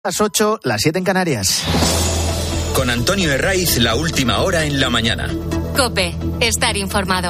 Las 8, las 7 en Canarias. Con Antonio Herraiz, la última hora en la mañana. COPE, estar informado.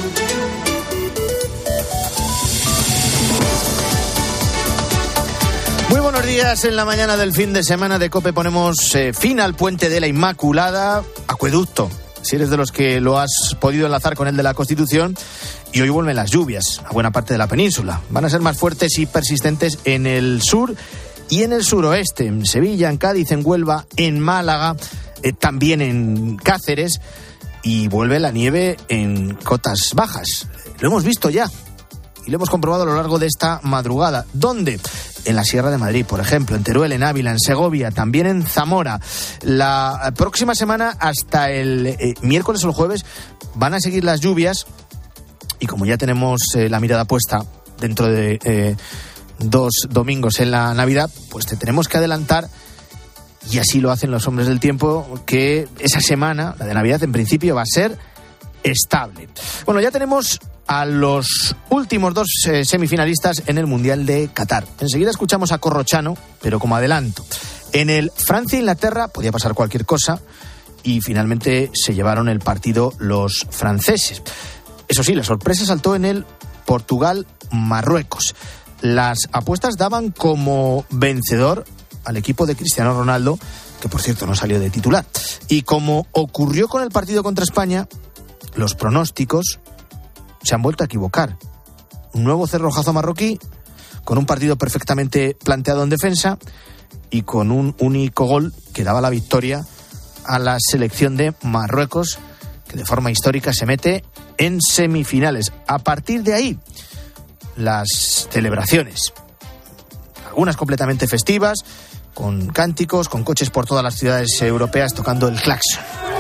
Muy buenos días. En la mañana del fin de semana de COPE ponemos fin al puente de la Inmaculada, acueducto, si eres de los que lo has podido enlazar con el de la Constitución. Y hoy vuelven las lluvias a buena parte de la península. Van a ser más fuertes y persistentes en el sur y en el suroeste, en Sevilla, en Cádiz, en Huelva, en Málaga, también en Cáceres, y vuelve la nieve en cotas bajas. Lo hemos visto ya y lo hemos comprobado a lo largo de esta madrugada. ¿Dónde? En la Sierra de Madrid, por ejemplo, en Teruel, en Ávila, en Segovia, también en Zamora. La próxima semana, hasta el miércoles o el jueves, van a seguir las lluvias, y como ya tenemos la mirada puesta dentro de 2 domingos en la Navidad, pues te tenemos que adelantar, y así lo hacen los hombres del tiempo, que esa semana, la de Navidad, en principio va a ser estable. Bueno, ya tenemos a los últimos 2 semifinalistas en el Mundial de Qatar. Enseguida escuchamos a Corrochano, pero como adelanto, en el Francia-Inglaterra podía pasar cualquier cosa, y finalmente se llevaron el partido los franceses. Eso sí, la sorpresa saltó en el Portugal-Marruecos. Las apuestas daban como vencedor al equipo de Cristiano Ronaldo, que por cierto no salió de titular. Y como ocurrió con el partido contra España, los pronósticos se han vuelto a equivocar. Un nuevo cerrojazo marroquí, con un partido perfectamente planteado en defensa y con un único gol que daba la victoria a la selección de Marruecos, que de forma histórica se mete en semifinales. A partir de ahí, las celebraciones, algunas completamente festivas, con cánticos, con coches por todas las ciudades europeas tocando el claxon.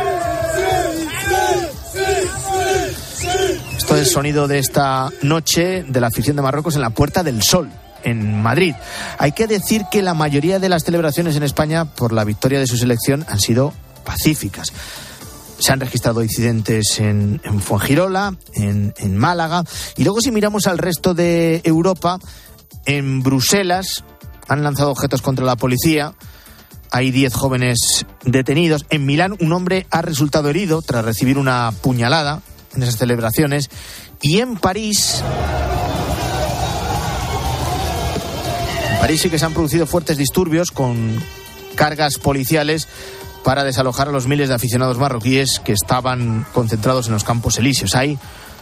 Esto es el sonido de esta noche de la afición de Marruecos en la Puerta del Sol, en Madrid. Hay que decir que la mayoría de las celebraciones en España por la victoria de su selección han sido pacíficas. Se han registrado incidentes en Fuengirola, en Málaga, y luego si miramos al resto de Europa, en Bruselas han lanzado objetos contra la policía, hay 10 jóvenes detenidos. En Milán un hombre ha resultado herido tras recibir una puñalada en esas celebraciones, y en París sí que se han producido fuertes disturbios con cargas policiales para desalojar a los miles de aficionados marroquíes que estaban concentrados en los Campos Elíseos. Hay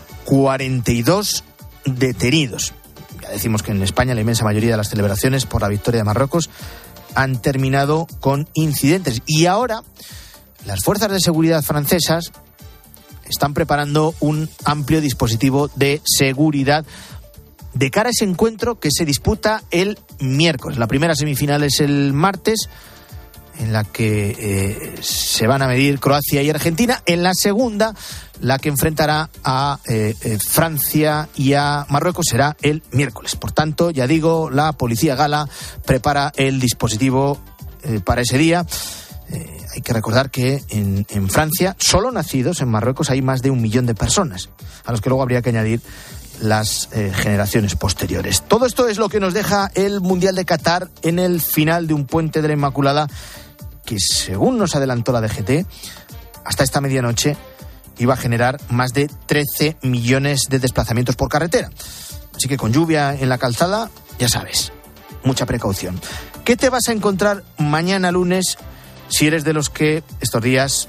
42 detenidos. Ya decimos que en España la inmensa mayoría de las celebraciones por la victoria de Marruecos han terminado con incidentes. Y ahora las fuerzas de seguridad francesas están preparando un amplio dispositivo de seguridad de cara a ese encuentro que se disputa el miércoles. La primera semifinal es el martes, en la que se van a medir Croacia y Argentina. En la segunda, la que enfrentará a Francia y a Marruecos, será el miércoles. Por tanto, ya digo, la policía gala prepara el dispositivo para ese día. Hay que recordar que en Francia, solo nacidos en Marruecos, hay más de 1 millón de personas, a los que luego habría que añadir las generaciones posteriores. Todo esto es lo que nos deja el Mundial de Qatar en el final de un puente de la Inmaculada que, según nos adelantó la DGT, hasta esta medianoche iba a generar más de 13 millones de desplazamientos por carretera. Así que con lluvia en la calzada, ya sabes, mucha precaución. ¿Qué te vas a encontrar mañana lunes si eres de los que estos días,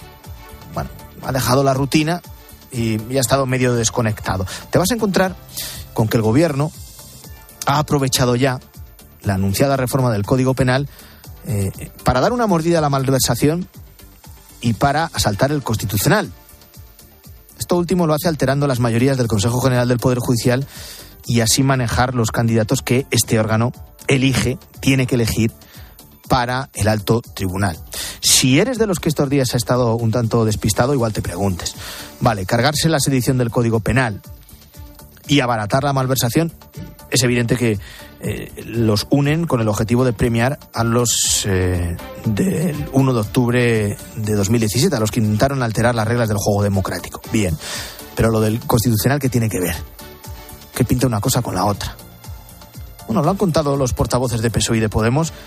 ha dejado la rutina y ha estado medio desconectado? Te vas a encontrar con que el gobierno ha aprovechado ya la anunciada reforma del Código Penal para dar una mordida a la malversación y para asaltar el Constitucional. Esto último lo hace alterando las mayorías del Consejo General del Poder Judicial y así manejar los candidatos que este órgano tiene que elegir para el alto tribunal. Si eres de los que estos días ha estado un tanto despistado, igual te preguntes, vale, cargarse la sedición del Código Penal y abaratar la malversación, es evidente que los unen con el objetivo de premiar a los del 1 de octubre de 2017, a los que intentaron alterar las reglas del juego democrático. Bien, pero lo del Constitucional, ¿qué tiene que ver? ¿Qué pinta una cosa con la otra? Bueno, lo han contado los portavoces de PSOE y de Podemos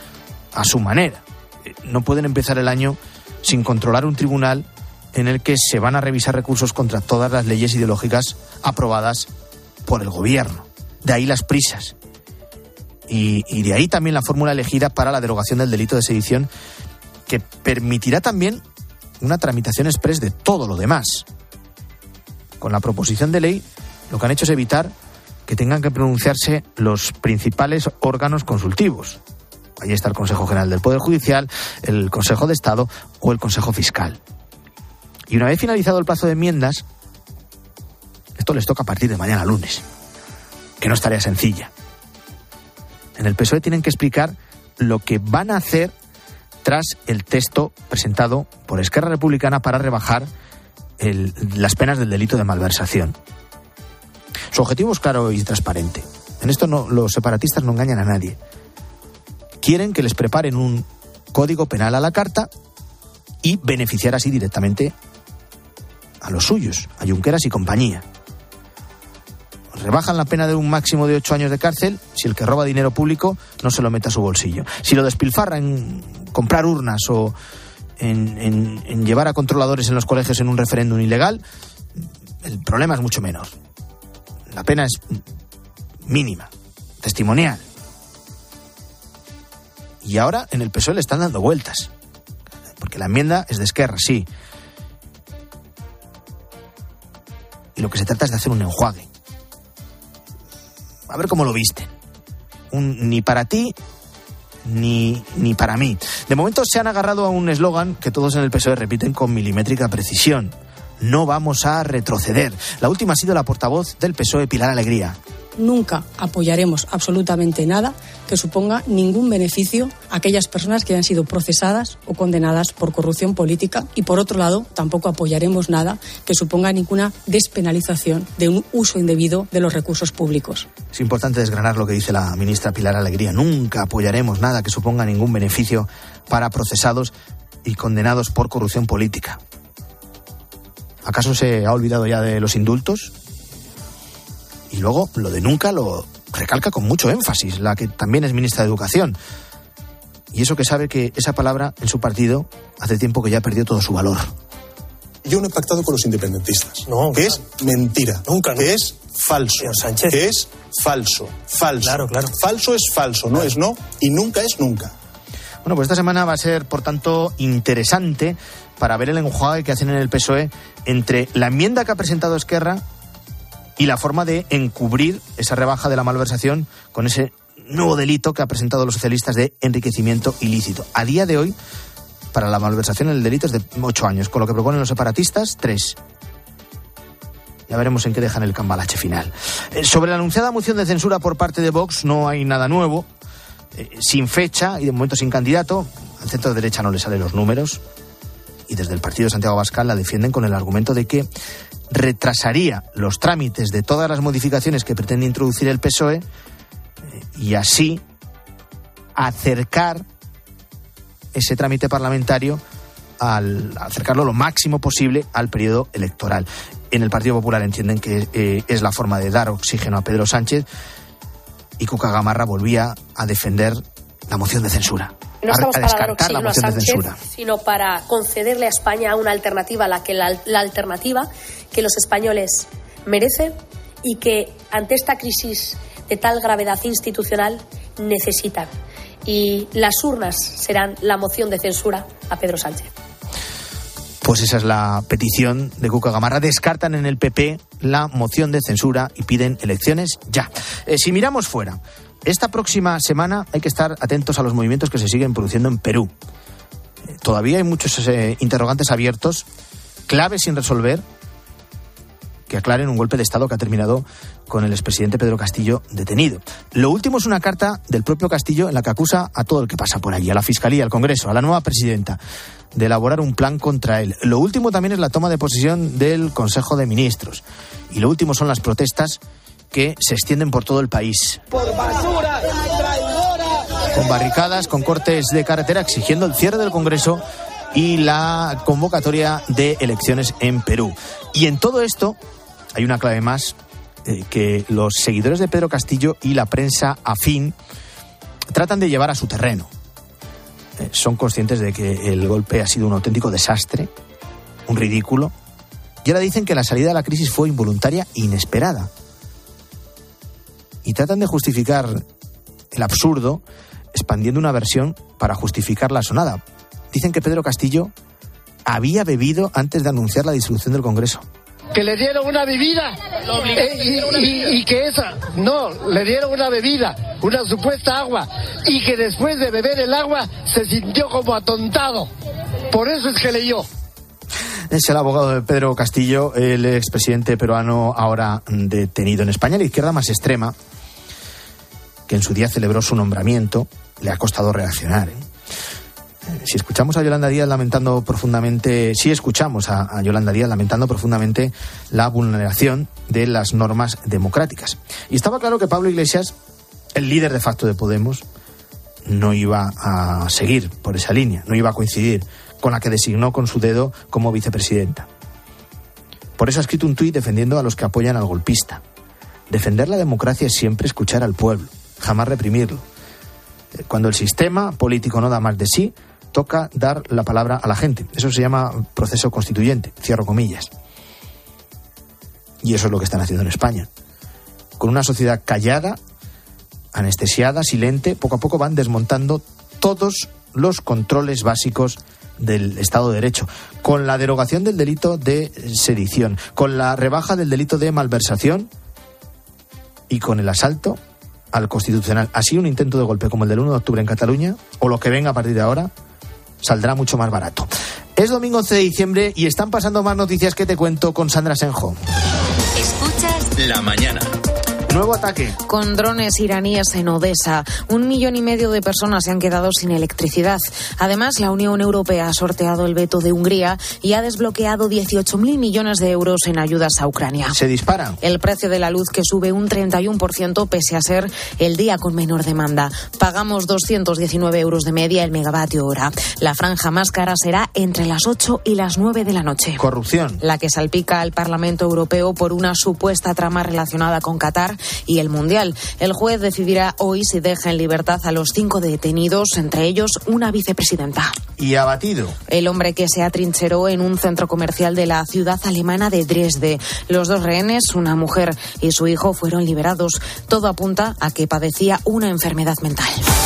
a su manera. No pueden empezar el año sin controlar un tribunal en el que se van a revisar recursos contra todas las leyes ideológicas aprobadas por el gobierno. De ahí las prisas. Y de ahí también la fórmula elegida para la derogación del delito de sedición, que permitirá también una tramitación exprés de todo lo demás. Con la proposición de ley, lo que han hecho es evitar que tengan que pronunciarse los principales órganos consultivos. Ahí está el Consejo General del Poder Judicial, el Consejo de Estado o el Consejo Fiscal. Y una vez finalizado el plazo de enmiendas, esto les toca a partir de mañana lunes, que no es tarea sencilla. En el PSOE tienen que explicar lo que van a hacer tras el texto presentado por Esquerra Republicana para rebajar las penas del delito de malversación. Su objetivo es claro y transparente. En esto los separatistas no engañan a nadie. Quieren que les preparen un código penal a la carta y beneficiar así directamente a los suyos, a Junqueras y compañía. Rebajan la pena de un máximo de 8 años de cárcel si el que roba dinero público no se lo mete a su bolsillo. Si lo despilfarra en comprar urnas o en llevar a controladores en los colegios en un referéndum ilegal, el problema es mucho menor. La pena es mínima, testimonial. Y ahora en el PSOE le están dando vueltas. Porque la enmienda es de Esquerra, sí. Y lo que se trata es de hacer un enjuague. A ver cómo lo visten. Ni para ti, ni para mí. De momento se han agarrado a un eslogan que todos en el PSOE repiten con milimétrica precisión. No vamos a retroceder. La última ha sido la portavoz del PSOE, Pilar Alegría. Nunca apoyaremos absolutamente nada que suponga ningún beneficio a aquellas personas que hayan sido procesadas o condenadas por corrupción política, y por otro lado tampoco apoyaremos nada que suponga ninguna despenalización de un uso indebido de los recursos públicos. Es importante desgranar lo que dice la ministra Pilar Alegría. Nunca apoyaremos nada que suponga ningún beneficio para procesados y condenados por corrupción política. ¿Acaso se ha olvidado ya de los indultos? Y luego lo de nunca lo recalca con mucho énfasis, la que también es ministra de Educación. Y eso que sabe que esa palabra en su partido hace tiempo que ya perdió todo su valor. Yo no he pactado con los independentistas. No, que es mentira. Nunca. Que es falso. Sánchez. Que es falso. Falso. Claro. Falso es falso, no es no, y nunca es nunca. Bueno, pues esta semana va a ser, por tanto, interesante para ver el enjuague que hacen en el PSOE entre la enmienda que ha presentado Esquerra y la forma de encubrir esa rebaja de la malversación con ese nuevo delito que ha presentado los socialistas de enriquecimiento ilícito. A día de hoy, para la malversación el delito es de 8 años, con lo que proponen los separatistas, 3. Ya veremos en qué dejan el cambalache final. Sobre la anunciada moción de censura por parte de Vox no hay nada nuevo. Sin fecha y de momento sin candidato, al centro derecha no le salen los números y desde el partido de Santiago Abascal la defienden con el argumento de que retrasaría los trámites de todas las modificaciones que pretende introducir el PSOE y así acercar ese trámite parlamentario al acercarlo lo máximo posible al periodo electoral. En el Partido Popular entienden que es la forma de dar oxígeno a Pedro Sánchez, y Cuca Gamarra volvía a defender la moción de censura. No estamos a para dar descartar la oxígeno a moción de Sánchez, censura. sino para concederle a España una alternativa, la alternativa que los españoles merecen y que ante esta crisis de tal gravedad institucional necesitan. Y las urnas serán la moción de censura a Pedro Sánchez. Pues esa es la petición de Cuca Gamarra. Descartan en el PP la moción de censura y piden elecciones ya. Si miramos fuera, esta próxima semana hay que estar atentos a los movimientos que se siguen produciendo en Perú. Todavía hay muchos interrogantes abiertos, claves sin resolver, que aclaren un golpe de Estado que ha terminado con el expresidente Pedro Castillo detenido. Lo último es una carta del propio Castillo en la que acusa a todo el que pasa por allí, a la Fiscalía, al Congreso, a la nueva presidenta, de elaborar un plan contra él. Lo último también es la toma de posesión del Consejo de Ministros. Y lo último son las protestas que se extienden por todo el país. Por basura, traidora. Con barricadas, con cortes de carretera, exigiendo el cierre del Congreso y la convocatoria de elecciones en Perú. Y en todo esto hay una clave más que los seguidores de Pedro Castillo y la prensa afín tratan de llevar a su terreno. son conscientes de que el golpe ha sido un auténtico desastre, un ridículo, y ahora dicen que la salida de la crisis fue involuntaria e inesperada. Y tratan de justificar el absurdo expandiendo una versión para justificar la sonada. Dicen que Pedro Castillo había bebido antes de anunciar la disolución del Congreso. Que le dieron una bebida y que esa, no, le dieron una bebida, una supuesta agua, y que después de beber el agua se sintió como atontado. Por eso es que leyó. Es el abogado de Pedro Castillo, el expresidente peruano ahora detenido en España. La izquierda más extrema, que en su día celebró su nombramiento, le ha costado reaccionar, Si escuchamos a Yolanda Díaz lamentando profundamente, la vulneración de las normas democráticas. Y estaba claro que Pablo Iglesias, el líder de facto de Podemos, no iba a seguir por esa línea, no iba a coincidir con la que designó con su dedo como vicepresidenta. Por eso ha escrito un tuit defendiendo a los que apoyan al golpista. Defender la democracia es siempre escuchar al pueblo, jamás reprimirlo. Cuando el sistema político no da más de sí, toca dar la palabra a la gente. Eso se llama proceso constituyente, cierro comillas. Y eso es lo que están haciendo en España. Con una sociedad callada, anestesiada, silente, poco a poco van desmontando todos los controles básicos del Estado de Derecho, con la derogación del delito de sedición, con la rebaja del delito de malversación y con el asalto al Constitucional. Así un intento de golpe como el del 1 de octubre en Cataluña, o lo que venga a partir de ahora, saldrá mucho más barato. Es domingo 11 de diciembre y están pasando más noticias que te cuento con Sandra Senjo. Escuchas La mañana. Nuevo ataque. Con drones iraníes en Odessa, 1,5 millones de personas se han quedado sin electricidad. Además, la Unión Europea ha sorteado el veto de Hungría y ha desbloqueado 18.000 millones de euros en ayudas a Ucrania. Se dispara. El precio de la luz que sube un 31% pese a ser el día con menor demanda. Pagamos 219 euros de media el megavatio hora. La franja más cara será entre las 8 y las 9 de la noche. Corrupción. La que salpica al Parlamento Europeo por una supuesta trama relacionada con Qatar y el Mundial. El juez decidirá hoy si deja en libertad a los 5 detenidos, entre ellos una vicepresidenta. Y abatido. El hombre que se atrincheró en un centro comercial de la ciudad alemana de Dresde. Los 2 rehenes, una mujer y su hijo, fueron liberados. Todo apunta a que padecía una enfermedad mental.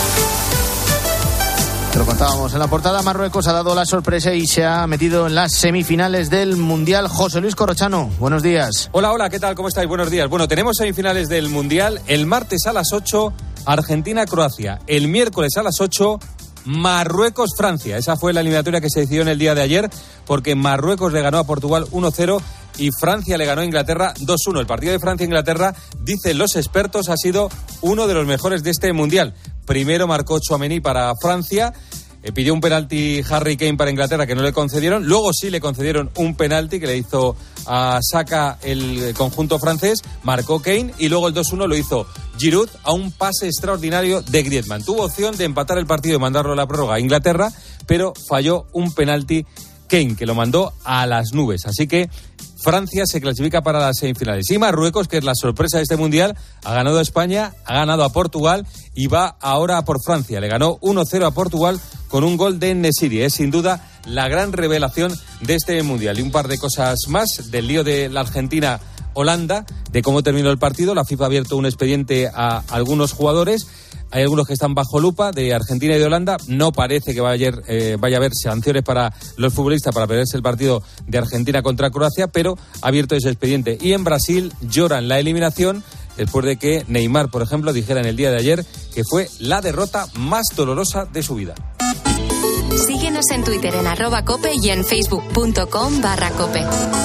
Te lo contábamos en la portada. Marruecos ha dado la sorpresa y se ha metido en las semifinales del Mundial. José Luis Corrochano, buenos días. Hola, ¿qué tal? ¿Cómo estáis? Buenos días. Bueno, tenemos semifinales del Mundial. El martes a las 8, Argentina-Croacia. El miércoles a las 8, Marruecos-Francia. Esa fue la eliminatoria que se decidió en el día de ayer, porque Marruecos le ganó a Portugal 1-0 y Francia le ganó a Inglaterra 2-1. El partido de Francia-Inglaterra, dicen los expertos, ha sido uno de los mejores de este Mundial. Primero marcó Tchouaméni para Francia, pidió un penalti Harry Kane para Inglaterra que no le concedieron, luego sí le concedieron un penalti que le hizo a Saka el conjunto francés, marcó Kane y luego el 2-1 lo hizo Giroud a un pase extraordinario de Griezmann. Tuvo opción de empatar el partido y mandarlo a la prórroga a Inglaterra, pero falló un penalti Kane que lo mandó a las nubes, así que Francia se clasifica para las semifinales. Y Marruecos, que es la sorpresa de este Mundial, ha ganado a España, ha ganado a Portugal y va ahora a por Francia. Le ganó 1-0 a Portugal con un gol de En-Nesyri. Es sin duda la gran revelación de este Mundial. Y un par de cosas más del lío de la Argentina-Holanda, de cómo terminó el partido. La FIFA ha abierto un expediente a algunos jugadores. Hay algunos que están bajo lupa, de Argentina y de Holanda. No parece que vaya a haber sanciones para los futbolistas para perderse el partido de Argentina contra Croacia, pero ha abierto ese expediente. Y en Brasil lloran la eliminación después de que Neymar, por ejemplo, dijera en el día de ayer que fue la derrota más dolorosa de su vida. Síguenos en Twitter en @cope y en facebook.com/cope.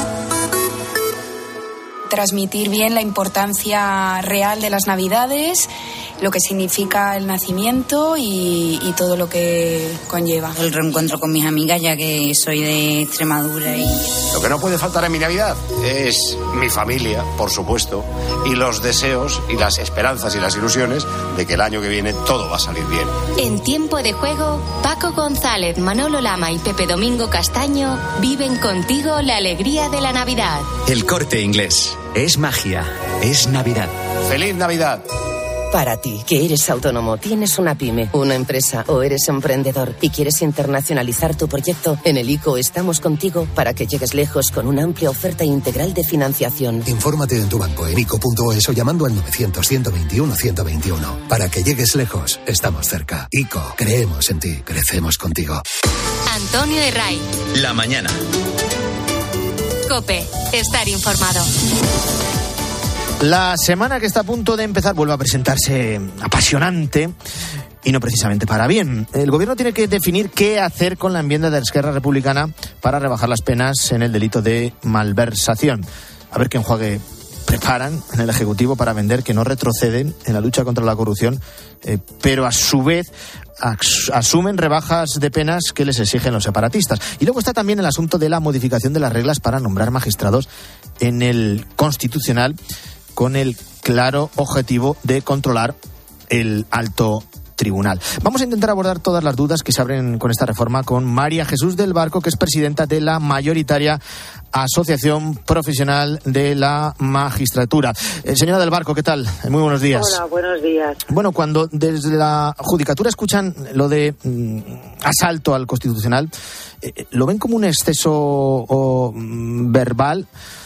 Transmitir bien la importancia real de las Navidades, lo que significa el nacimiento y todo lo que conlleva. El reencuentro con mis amigas, ya que soy de Extremadura. Lo que no puede faltar en mi Navidad es mi familia, por supuesto, y los deseos y las esperanzas y las ilusiones de que el año que viene todo va a salir bien. En Tiempo de Juego, Paco González, Manolo Lama y Pepe Domingo Castaño viven contigo la alegría de la Navidad. El Corte Inglés. Es magia, es Navidad. ¡Feliz Navidad! Para ti, que eres autónomo, tienes una pyme, una empresa o eres emprendedor y quieres internacionalizar tu proyecto, en el ICO estamos contigo para que llegues lejos con una amplia oferta integral de financiación. Infórmate en tu banco en ICO.es o llamando al 900-121-121. Para que llegues lejos, estamos cerca. ICO, creemos en ti, crecemos contigo. Antonio Herray. La mañana. COPE. Estar informado. La semana que está a punto de empezar vuelve a presentarse apasionante y no precisamente para bien. El gobierno tiene que definir qué hacer con la enmienda de Esquerra Republicana para rebajar las penas en el delito de malversación. A ver qué enjuague preparan en el Ejecutivo para vender que no retroceden en la lucha contra la corrupción, pero a su vez asumen rebajas de penas que les exigen los separatistas. Y luego está también el asunto de la modificación de las reglas para nombrar magistrados en el Constitucional, con el claro objetivo de controlar el alto tribunal. Vamos a intentar abordar todas las dudas que se abren con esta reforma con María Jesús del Barco, que es presidenta de la mayoritaria Asociación Profesional de la Magistratura. Señora del Barco, ¿qué tal? Muy buenos días. Hola, buenos días. Bueno, cuando desde la Judicatura escuchan lo de asalto al Constitucional, ¿lo ven como un exceso verbal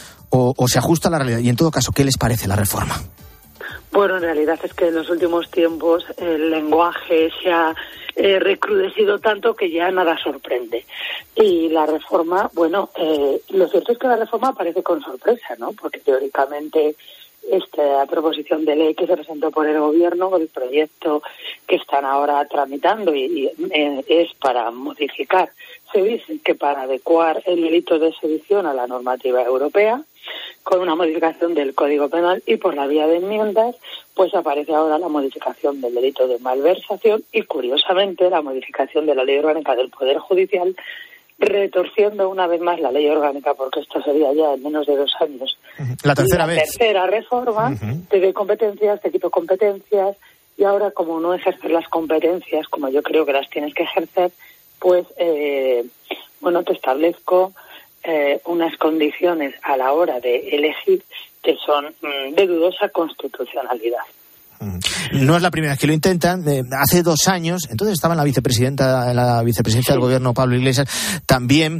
o se ajusta a la realidad? Y en todo caso, ¿qué les parece la reforma? Bueno, en realidad es que en los últimos tiempos el lenguaje se ha recrudecido tanto que ya nada sorprende. Y la reforma, bueno, lo cierto es que la reforma aparece con sorpresa, ¿no? Porque teóricamente esta proposición de ley que se presentó por el Gobierno, el proyecto que están ahora tramitando y es para modificar, se dice que para adecuar el delito de sedición a la normativa europea, con una modificación del Código Penal, y por la vía de enmiendas, pues aparece ahora la modificación del delito de malversación y, curiosamente, la modificación de la Ley Orgánica del Poder Judicial, retorciendo una vez más la Ley Orgánica, porque esto sería ya en menos de 2 años. La tercera vez. La tercera reforma de competencias, de tipo competencias, y ahora, como no ejercer las competencias, como yo creo que las tienes que ejercer, pues, bueno, te establezco unas condiciones a la hora de elegir que son de dudosa constitucionalidad. No es la primera vez que lo intentan. Hace 2 años, entonces estaba en la vicepresidencia del Gobierno Pablo Iglesias, también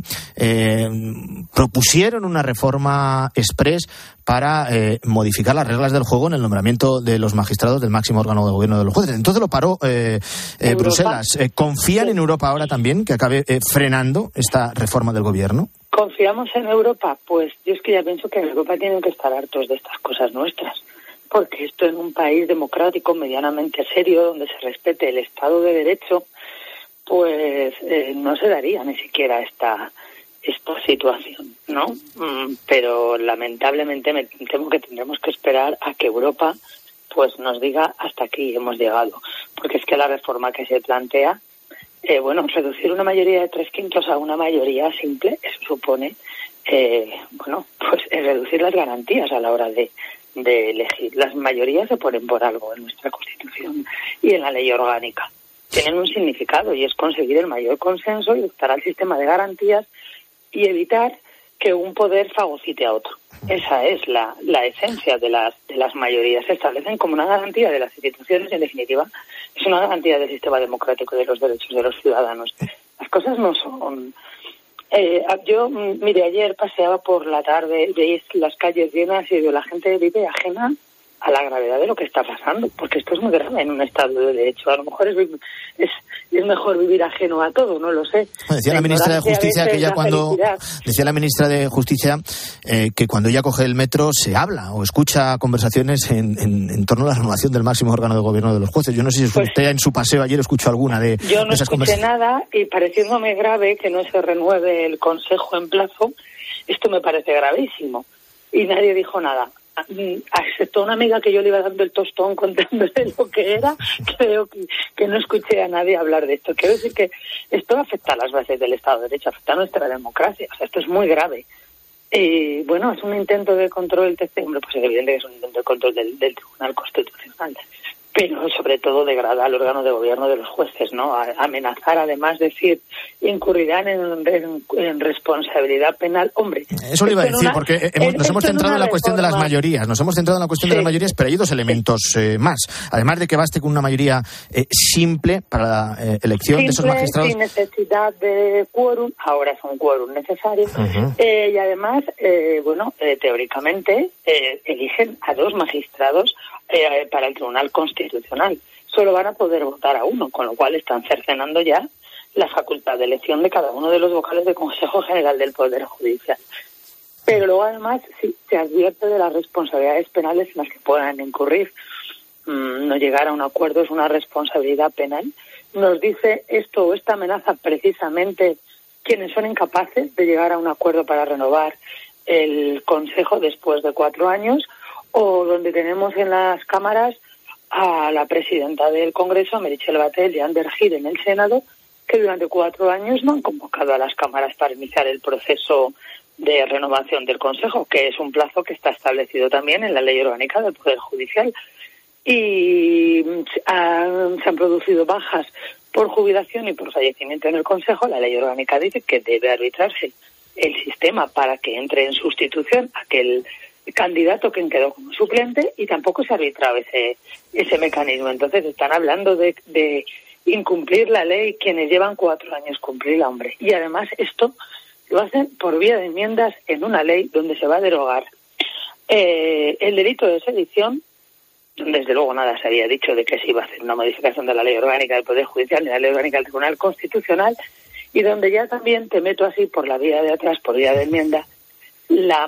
propusieron una reforma exprés para modificar las reglas del juego en el nombramiento de los magistrados del máximo órgano de gobierno de los jueces. Entonces lo paró Bruselas. ¿Confían en Europa ahora también que acabe frenando esta reforma del Gobierno? ¿Confiamos en Europa? Pues yo es que ya pienso que en Europa tienen que estar hartos de estas cosas nuestras. Porque esto en un país democrático, medianamente serio, donde se respete el Estado de Derecho, pues no se daría ni siquiera esta situación, ¿no? Pero lamentablemente me temo que tendremos que esperar a que Europa pues nos diga hasta aquí hemos llegado. Porque es que la reforma que se plantea, bueno, reducir una mayoría de 3/5 a una mayoría simple, eso supone, bueno, pues reducir las garantías a la hora de elegir. Las mayorías se ponen por algo en nuestra Constitución y en la ley orgánica. Tienen un significado y es conseguir el mayor consenso y optar al sistema de garantías y evitar que un poder fagocite a otro. Esa es la esencia de las mayorías. Se establecen como una garantía de las instituciones y, en definitiva, es una garantía del sistema democrático y de los derechos de los ciudadanos. Las cosas no son... yo, mire, ayer paseaba por la tarde, veis las calles llenas y la gente vive ajena a la gravedad de lo que está pasando, porque esto es muy grave en un Estado de Derecho. A lo mejor es mejor vivir ajeno a todo, no lo sé. Decía la ministra de Justicia que que cuando ella coge el metro se habla o escucha conversaciones en torno a la renovación del máximo órgano de gobierno de los jueces. Yo no sé si usted en su paseo ayer escuchó alguna de esas conversaciones. Yo no escuché nada y pareciéndome grave que no se renueve el Consejo en plazo, esto me parece gravísimo. Y nadie dijo nada. Excepto una amiga que yo le iba dando el tostón contándole lo que era, creo que no escuché a nadie hablar de esto. Quiero decir que esto afecta a las bases del Estado de Derecho, afecta a nuestra democracia. O sea, esto es muy grave. Bueno, es un intento de control del TC. Hombre, pues es evidente que es un intento de control del Tribunal Constitucional. pero sobre todo degrada al órgano de gobierno de los jueces, ¿no? Amenazar, además, decir, incurrirán en responsabilidad penal. Hombre, eso le iba a decir, porque nos hemos centrado en la cuestión de las mayorías, de las mayorías, pero hay dos elementos más. Además de que baste con una mayoría simple para la elección de esos magistrados. Sin necesidad de quórum, ahora es un quórum necesario, y además, teóricamente, eligen a 2 magistrados para el Tribunal Constitucional. Solo van a poder votar a 1, con lo cual están cercenando ya la facultad de elección de cada uno de los vocales del Consejo General del Poder Judicial. Pero luego, además, sí, se advierte de las responsabilidades penales en las que puedan incurrir. No llegar a un acuerdo es una responsabilidad penal. Nos dice esto o esta amenaza precisamente quienes son incapaces de llegar a un acuerdo para renovar el Consejo después de 4 años, o donde tenemos en las cámaras a la presidenta del Congreso, Meritxell Batet, y Ander Gil en el Senado, que durante 4 años no han convocado a las cámaras para iniciar el proceso de renovación del Consejo, que es un plazo que está establecido también en la Ley Orgánica del Poder Judicial. Y se han producido bajas por jubilación y por fallecimiento en el Consejo. La Ley Orgánica dice que debe arbitrarse el sistema para que entre en sustitución aquel candidato que quedó como suplente, y tampoco se ha arbitrado ese mecanismo. Entonces están hablando de incumplir la ley quienes llevan 4 años cumplirla, hombre. Y además esto lo hacen por vía de enmiendas en una ley donde se va a derogar el delito de sedición. Desde luego nada se había dicho de que se iba a hacer una modificación de la Ley Orgánica del Poder Judicial ni de la Ley Orgánica del Tribunal Constitucional, y donde ya también te meto así por la vía de atrás, por vía de enmienda, la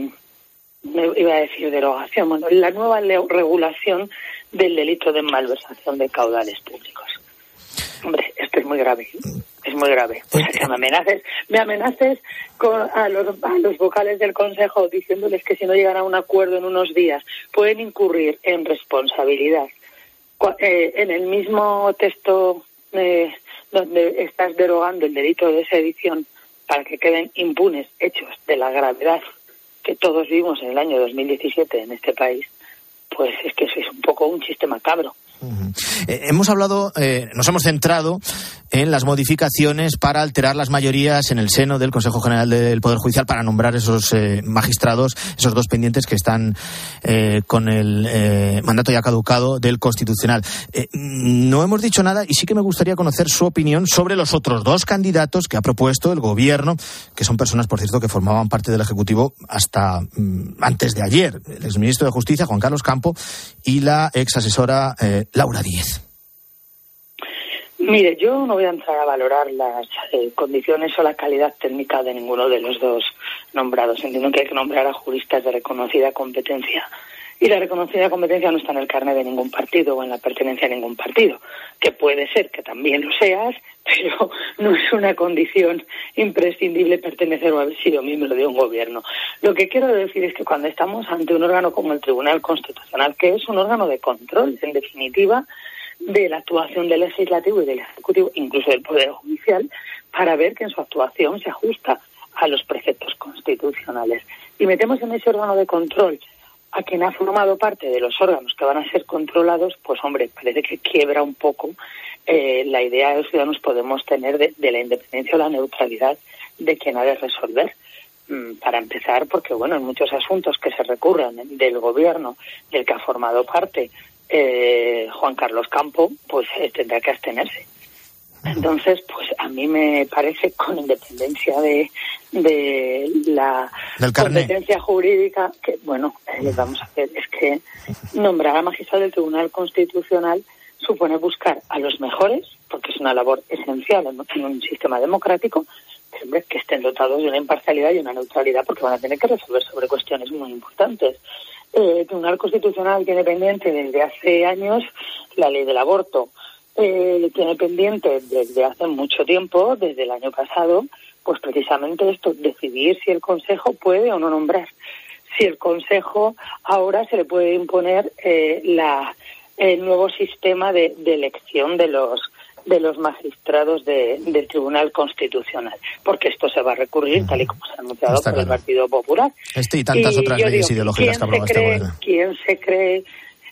nueva regulación del delito de malversación de caudales públicos. Hombre, esto es muy grave. Es muy grave. Pues que me amenaces a los vocales del Consejo diciéndoles que si no llegan a un acuerdo en unos días pueden incurrir en responsabilidad. En el mismo texto donde estás derogando el delito de sedición para que queden impunes hechos de la gravedad que todos vimos en el año 2017 en este país, pues es que eso es un poco un chiste macabro. Hemos hablado, nos hemos centrado en las modificaciones para alterar las mayorías en el seno del Consejo General del Poder Judicial para nombrar esos magistrados, esos 2 pendientes que están con el mandato ya caducado del Constitucional. No hemos dicho nada, y sí que me gustaría conocer su opinión sobre los otros 2 candidatos que ha propuesto el Gobierno, que son personas, por cierto, que formaban parte del Ejecutivo hasta antes de ayer: el exministro de Justicia, Juan Carlos Campo, y la ex asesora Laura Díez. Mire, yo no voy a entrar a valorar las condiciones o la calidad técnica de ninguno de los 2 nombrados. Entiendo que hay que nombrar a juristas de reconocida competencia. Y la reconocida competencia no está en el carnet de ningún partido o en la pertenencia a ningún partido. Que puede ser que también lo seas, pero no es una condición imprescindible pertenecer o haber sido miembro de un gobierno. Lo que quiero decir es que cuando estamos ante un órgano como el Tribunal Constitucional, que es un órgano de control, en definitiva, de la actuación del Legislativo y del Ejecutivo, incluso del Poder Judicial, para ver que en su actuación se ajusta a los preceptos constitucionales. Y metemos en ese órgano de control a quien ha formado parte de los órganos que van a ser controlados, pues hombre, parece que quiebra un poco la idea de los ciudadanos podemos tener de la independencia o la neutralidad de quien ha de resolver. Para empezar, porque bueno, en muchos asuntos que se recurran del gobierno del que ha formado parte Juan Carlos Campo, pues tendrá que abstenerse. Entonces, pues a mí me parece, con independencia de la competencia jurídica, que bueno, vamos a hacer, es que nombrar a magistrado del Tribunal Constitucional supone buscar a los mejores, porque es una labor esencial en un sistema democrático, que estén dotados de una imparcialidad y una neutralidad, porque van a tener que resolver sobre cuestiones muy importantes. El Tribunal Constitucional tiene pendiente desde hace años la ley del aborto, tiene pendiente desde hace mucho tiempo, desde el año pasado, pues precisamente esto, decidir si el Consejo puede o no nombrar. Si el Consejo ahora se le puede imponer el nuevo sistema de elección de los magistrados del Tribunal Constitucional, porque esto se va a recurrir, tal y como se ha anunciado por el Partido Popular. Y tantas otras leyes ideológicas que aprobado este gobierno. ¿Quién se cree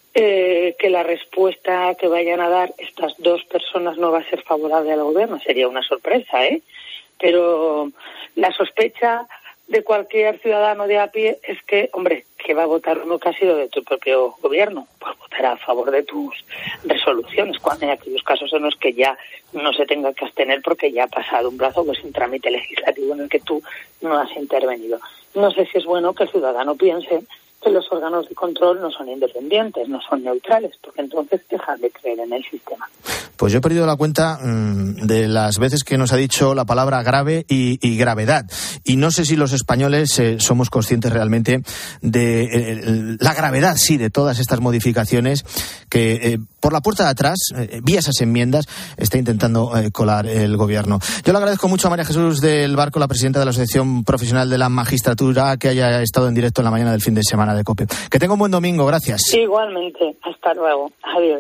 que la respuesta que vayan a dar estas dos personas no va a ser favorable al gobierno. Sería una sorpresa, pero la sospecha de cualquier ciudadano de a pie es que, hombre, que va a votar uno que ha sido de tu propio gobierno, pues votará a favor de tus resoluciones, cuando en aquellos casos en los que ya no se tenga que abstener porque ya ha pasado un plazo, pues un trámite legislativo en el que tú no has intervenido. No sé si es bueno que el ciudadano piense que los órganos de control no son independientes, no son neutrales, porque entonces dejan de creer en el sistema. Pues yo he perdido la cuenta de las veces que nos ha dicho la palabra grave y gravedad. Y no sé si los españoles somos conscientes realmente de la gravedad, sí, de todas estas modificaciones que por la puerta de atrás, vía esas enmiendas, está intentando colar el gobierno. Yo le agradezco mucho a María Jesús del Barco, la presidenta de la Asociación Profesional de la Magistratura, que haya estado en directo en la mañana del fin de semana de COPE. Que tenga un buen domingo, gracias. Igualmente, hasta luego, adiós.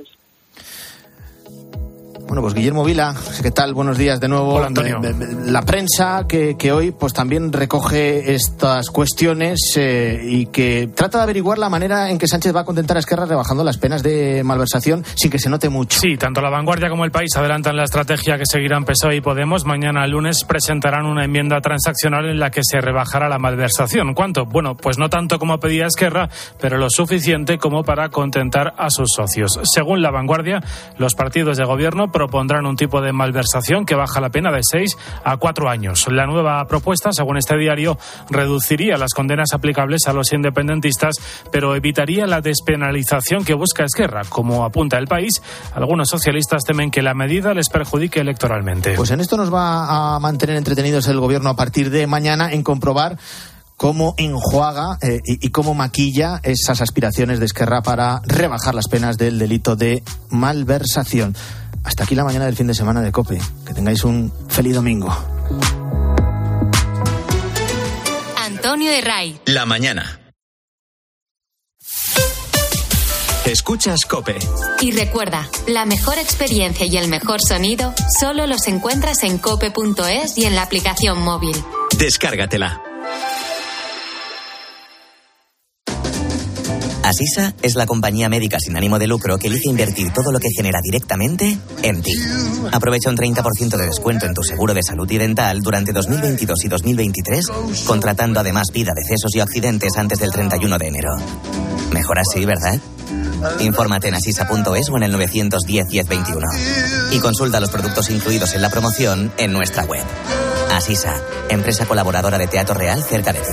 Bueno, pues Guillermo Vila, ¿qué tal? Buenos días de nuevo. Hola, Antonio. La prensa que hoy pues también recoge estas cuestiones y que trata de averiguar la manera en que Sánchez va a contentar a Esquerra rebajando las penas de malversación sin que se note mucho. Sí, tanto La Vanguardia como El País adelantan la estrategia que seguirán PSOE y Podemos. Mañana lunes presentarán una enmienda transaccional en la que se rebajará la malversación. ¿Cuánto? Bueno, pues no tanto como pedía Esquerra, pero lo suficiente como para contentar a sus socios. Según La Vanguardia, los partidos de gobierno propondrán un tipo de malversación que baja la pena de 6 a 4 años. La nueva propuesta, según este diario, reduciría las condenas aplicables a los independentistas, pero evitaría la despenalización que busca Esquerra. Como apunta El País, algunos socialistas temen que la medida les perjudique electoralmente. Pues en esto nos va a mantener entretenidos el gobierno a partir de mañana en comprobar cómo enjuaga y cómo maquilla esas aspiraciones de Esquerra para rebajar las penas del delito de malversación. Hasta aquí la mañana del fin de semana de COPE. Que tengáis un feliz domingo. Antonio Herray. La mañana. Escuchas COPE. Y recuerda, la mejor experiencia y el mejor sonido solo los encuentras en cope.es y en la aplicación móvil. Descárgatela. Asisa es la compañía médica sin ánimo de lucro que elige invertir todo lo que genera directamente en ti. Aprovecha un 30% de descuento en tu seguro de salud y dental durante 2022 y 2023, contratando además vida, decesos y accidentes antes del 31 de enero. Mejor así, ¿verdad? Infórmate en asisa.es o en el 910 1021. Y consulta los productos incluidos en la promoción en nuestra web. Asisa, empresa colaboradora de Teatro Real cerca de ti.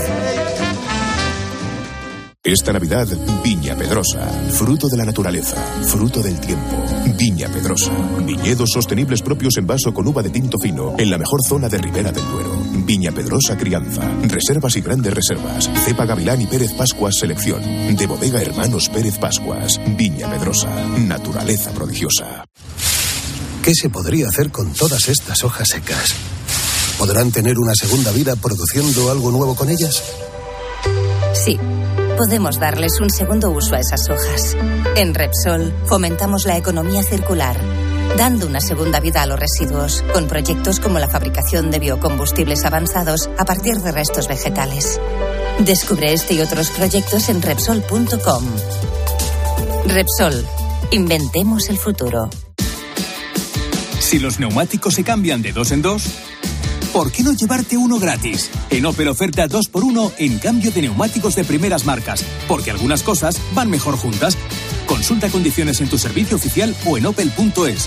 Esta Navidad, Viña Pedrosa, fruto de la naturaleza, fruto del tiempo. Viña Pedrosa, viñedos sostenibles propios en vaso con uva de tinto fino, en la mejor zona de Ribera del Duero. Viña Pedrosa Crianza, reservas y grandes reservas. Cepa Gavilán y Pérez Pascuas Selección, de Bodega Hermanos Pérez Pascuas. Viña Pedrosa, naturaleza prodigiosa. ¿Qué se podría hacer con todas estas hojas secas? ¿Podrán tener una segunda vida produciendo algo nuevo con ellas? Sí. Podemos darles un segundo uso a esas hojas. En Repsol fomentamos la economía circular, dando una segunda vida a los residuos, con proyectos como la fabricación de biocombustibles avanzados a partir de restos vegetales. Descubre este y otros proyectos en Repsol.com. Repsol, inventemos el futuro. Si los neumáticos se cambian de 2 en 2, ¿por qué no llevarte uno gratis? En Opel oferta 2x1 en cambio de neumáticos de primeras marcas, porque algunas cosas van mejor juntas. Consulta condiciones en tu servicio oficial o en opel.es.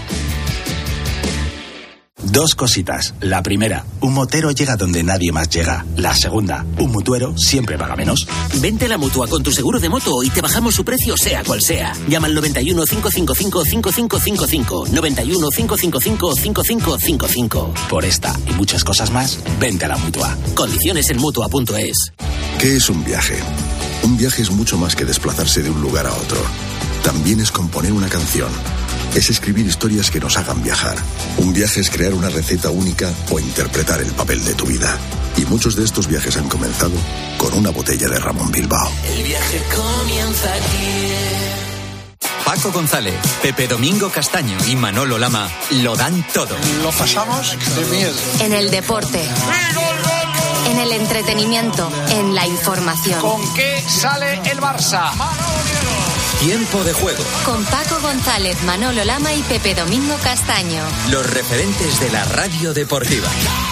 Dos cositas. La primera, un motero llega donde nadie más llega. La segunda, un mutuero siempre paga menos. Vente a la Mutua con tu seguro de moto y te bajamos su precio sea cual sea. Llama al 91 555 5555. 91 555 5555. Por esta y muchas cosas más, vente a la Mutua. Condiciones en Mutua.es. ¿Qué es un viaje? Un viaje es mucho más que desplazarse de un lugar a otro. También es componer una canción. Es escribir historias que nos hagan viajar. Un viaje es crear una receta única o interpretar el papel de tu vida. Y muchos de estos viajes han comenzado con una botella de Ramón Bilbao. El viaje comienza aquí. Paco González, Pepe Domingo Castaño y Manolo Lama lo dan todo. Lo pasamos de miedo. En el deporte. En el entretenimiento. En la información. ¿Con qué sale el Barça? Tiempo de juego. Con Paco González, Manolo Lama y Pepe Domingo Castaño. Los referentes de la radio deportiva.